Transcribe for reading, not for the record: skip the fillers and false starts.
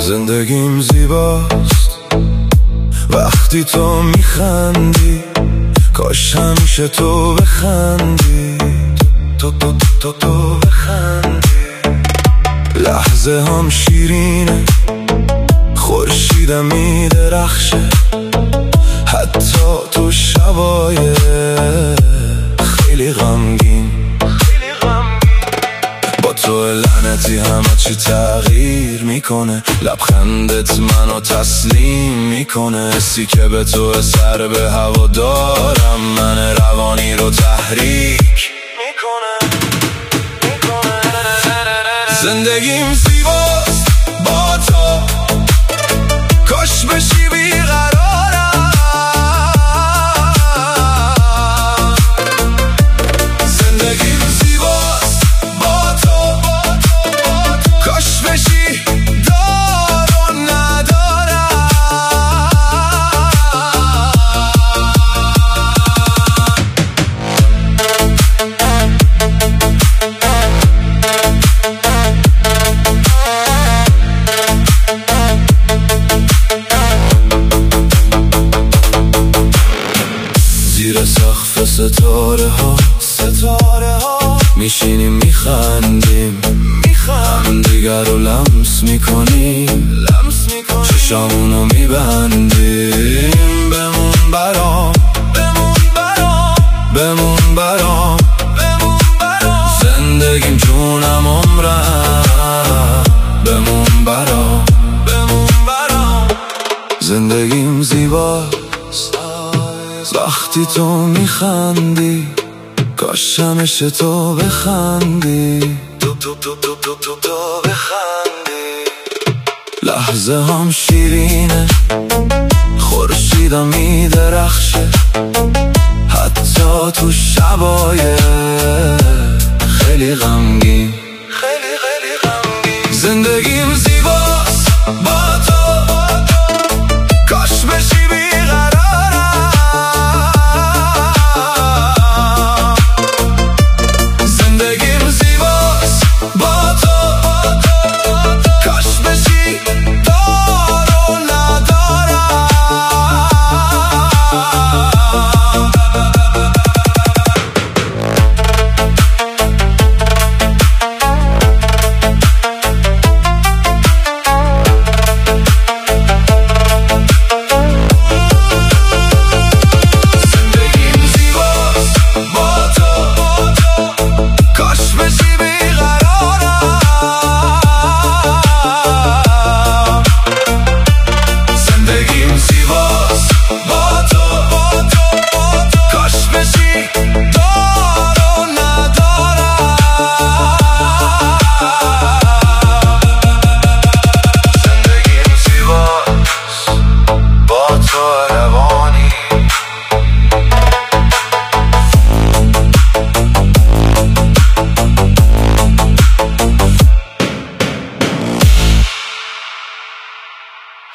زندگیم زیباست وقتی تو میخندی، کاش همیشه تو بخندی، تو بخندی. لحظه هم شیرینه، خورشیدم میدرخشه، حتی تو شبای خیلی غمگین. با تو لعنتی همه چی تغییر میکنه، لبخندت منو تسلیم میکنه، حسی که به تو سر به هوا دارم، من روانی رو تحریک میکنه. زندگیم زیباست با تو، کاش بشی بیقرارم. زندگیم زیباست با تو، کاش بشی دار و ندارم. زیر سقف ستاره ها میشینیم میخندیم، هم دیگر رو لمس میکنیم، چشامونو میبندیم. بمون برام زندگیم جونم عمرم، بمون برام زندگیم زیباست وقتی تو میخندی، کاش همیشه تو بخندی، تو بخندی. لحظه هم شیرینه، خورشیدم میدرخشه، حتی تو شبای خیلی غمگین. زندگیم